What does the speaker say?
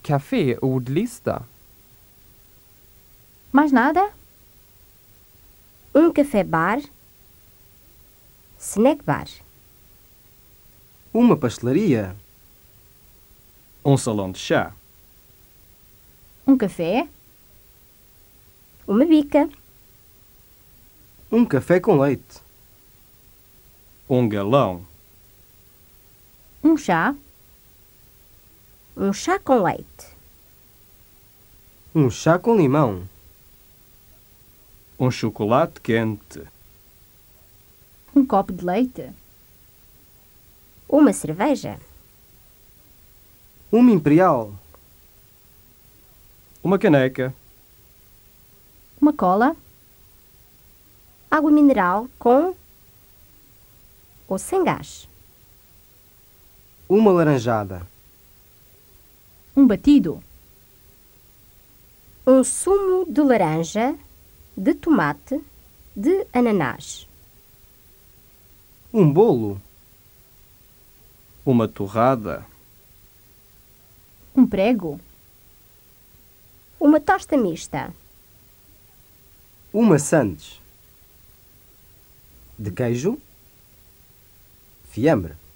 Caféordlista. Mais nada? Um café-bar. Snack-bar. Uma pastelaria. salão de chá. Um café? Uma bica. Um café com leite. Galão. Um chá? Um chá com leite. Um chá com limão. Chocolate quente. Um copo de leite? Uma cerveja. Uma imperial. Uma caneca. Uma cola? Água mineral com ou sem gás. Uma laranjada. Um batido? Um sumo de laranja, de tomate, de ananás. Um bolo. Uma torrada. Um prego? Uma tosta mista. Uma sandes. De queijo. Fiambre.